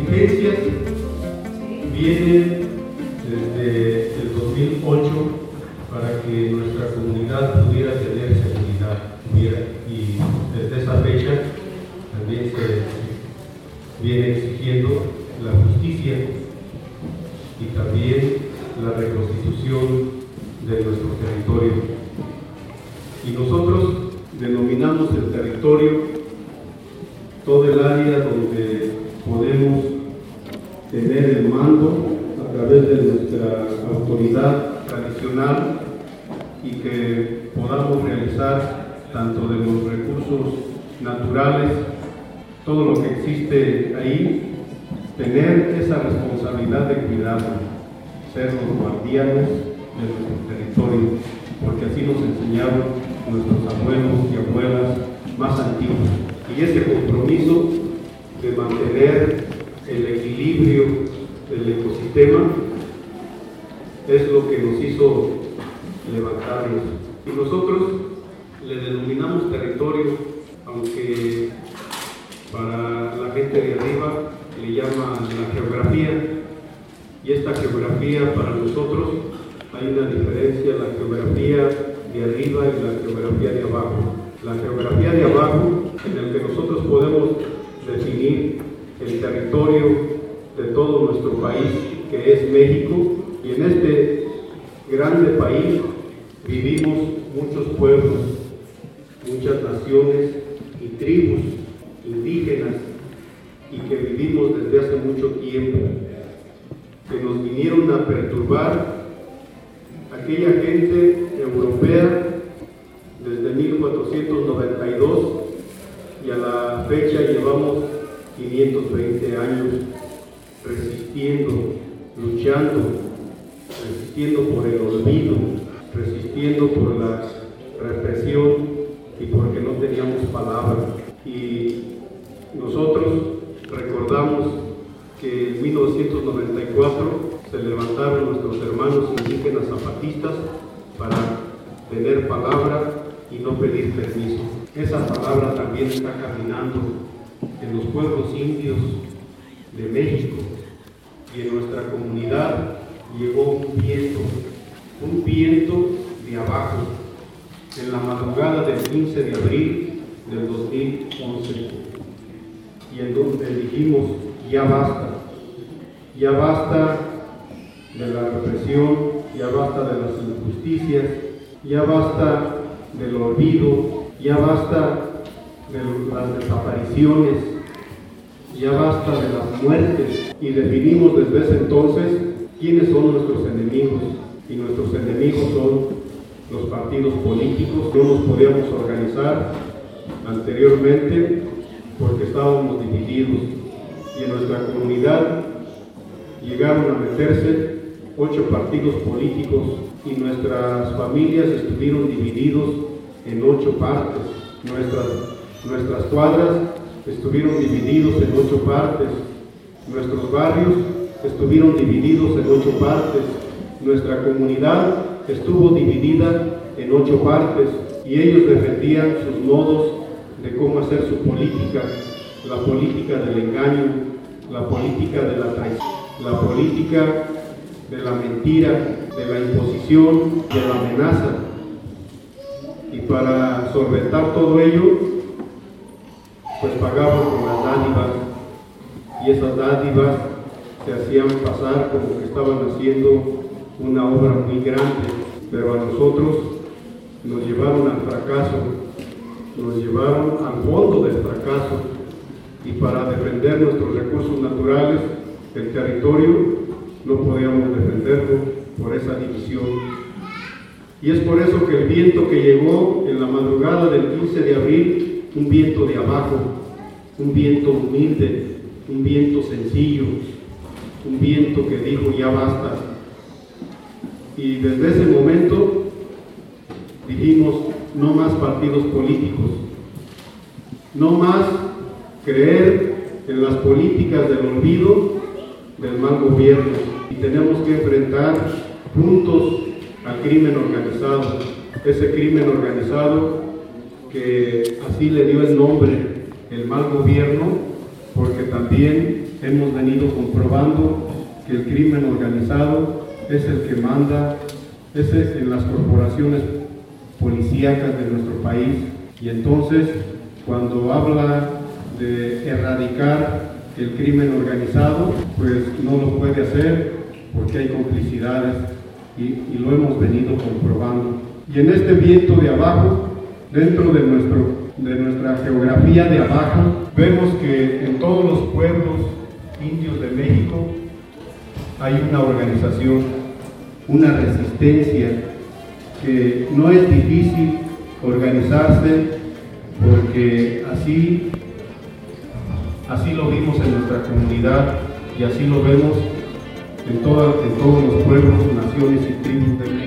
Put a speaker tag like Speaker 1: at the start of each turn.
Speaker 1: exigencias vienen desde el 2008 para que nuestra comunidad pudiera tener seguridad. Y desde esa fecha también se viene exigiendo la justicia y también la reconstitución de nuestro territorio. Y nosotros denominamos el territorio todo el área donde podemos tener el mando a través de nuestra autoridad tradicional y que podamos realizar tanto de los recursos naturales, todo lo que existe ahí, tener esa responsabilidad de cuidarlo, ser los guardianes de nuestro territorio, porque así nos enseñaron nuestros abuelos y abuelas más antiguos. Y ese compromiso de mantener el equilibrio del ecosistema es lo que nos hizo levantarnos. Y nosotros le denominamos territorio, aunque para la gente de arriba le llaman la geografía, y esta geografía para nosotros hay una diferencia, la geografía de arriba y la geografía de abajo. La geografía de abajo, en el que nosotros podemos definir el territorio de todo nuestro país, que es México, y en este grande país vivimos muchos pueblos, muchas naciones y tribus indígenas, y que vivimos desde hace mucho tiempo, que nos vinieron a perturbar aquella gente europea desde 1492, y a la fecha llevamos 520 años resistiendo, luchando, resistiendo por el olvido, resistiendo por la represión y porque no teníamos palabra. Y nosotros recordamos que en 1994 se levantaron nuestros hermanos indígenas zapatistas para tener palabra y no pedir permiso. Esa palabra también está caminando en los pueblos indios de México, y en nuestra comunidad llegó un viento de abajo, en la madrugada del 15 de abril del 2011, y en donde dijimos: ya basta de la represión, ya basta de las injusticias, ya basta del olvido, ya basta de las desapariciones, ya basta de las muertes. Y definimos desde ese entonces quiénes son nuestros enemigos, y nuestros enemigos son los partidos políticos. No nos podíamos organizar anteriormente porque estábamos divididos, y en nuestra comunidad llegaron a meterse 8 partidos políticos, y nuestras familias estuvieron divididos en 8 partes. Nuestras cuadras estuvieron divididos en 8 partes. Nuestros barrios estuvieron divididos en 8 partes. Nuestra comunidad estuvo dividida en 8 partes, y ellos defendían sus modos de cómo hacer su política: la política del engaño, la política de la traición, la política de la mentira, de la imposición, de la amenaza. Y para solventar todo ello, pues pagaban con las dádivas, y esas dádivas se hacían pasar como que estaban haciendo una obra muy grande, pero a nosotros nos llevaron al fracaso, nos llevaron al fondo del fracaso. Y para defender nuestros recursos naturales, el territorio, no podíamos defenderlo por esa división. Y es por eso que el viento que llegó en la madrugada del 15 de abril, un viento de abajo, un viento humilde, un viento sencillo, un viento que dijo: ya basta. Y desde ese momento dijimos: no más partidos políticos, no más creer en las políticas del olvido, del mal gobierno, y tenemos que enfrentar juntos al crimen organizado, ese crimen organizado que así le dio el nombre, el mal gobierno,
Speaker 2: porque también hemos venido comprobando que el crimen organizado es el que manda en las corporaciones policíacas de nuestro país, y entonces cuando habla de erradicar el crimen organizado, pues no lo puede hacer porque hay complicidades y lo hemos venido comprobando. Y en este viento de abajo, dentro de nuestra geografía de abajo, vemos que en todos los pueblos indios de México hay una organización, una resistencia, que no es difícil organizarse, porque así lo vimos en nuestra comunidad y así lo vemos en todos los pueblos, naciones y tribus de México.